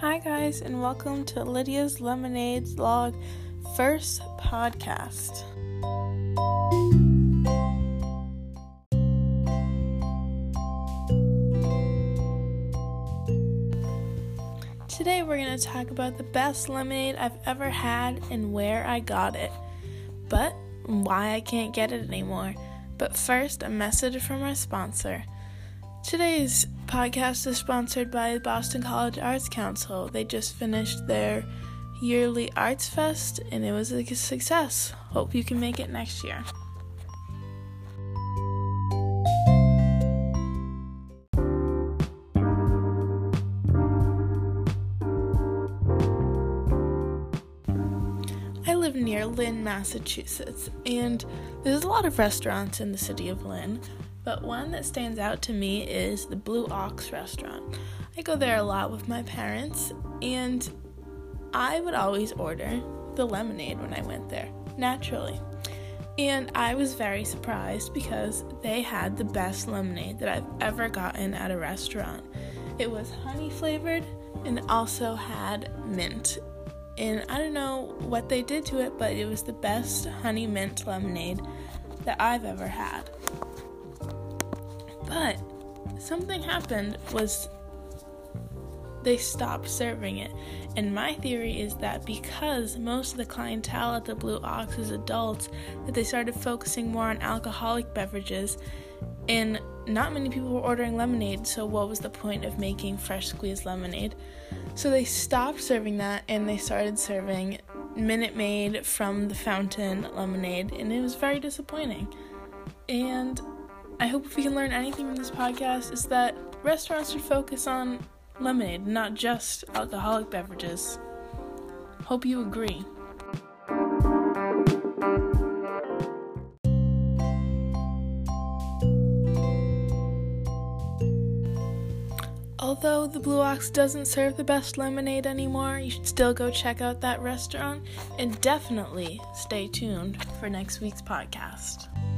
Hi guys, and welcome to Lydia's Lemonade's Vlog first podcast. Today we're going to talk about the best lemonade I've ever had and where I got it, but why I can't get it anymore. But first, a message from our sponsor. Today's podcast is sponsored by the Boston College Arts Council. They just finished their yearly Arts Fest, and it was a success. Hope you can make it next year. I live near Lynn, Massachusetts, and there's a lot of restaurants in the city of Lynn. But one that stands out to me is the Blue Ox restaurant. I go there a lot with my parents, and I would always order the lemonade when I went there, naturally. And I was very surprised because they had the best lemonade that I've ever gotten at a restaurant. It was honey flavored and also had mint. And I don't know what they did to it, but it was the best honey mint lemonade that I've ever had. But something happened was they stopped serving it. And my theory is that because most of the clientele at the Blue Ox is adults, that they started focusing more on alcoholic beverages, and not many people were ordering lemonade, so what was the point of making fresh squeezed lemonade? So they stopped serving that, and they started serving Minute Maid from the fountain lemonade, and it was very disappointing. And I hope if we can learn anything from this podcast is that restaurants should focus on lemonade, not just alcoholic beverages. Hope you agree. Although the Blue Ox doesn't serve the best lemonade anymore, you should still go check out that restaurant and definitely stay tuned for next week's podcast.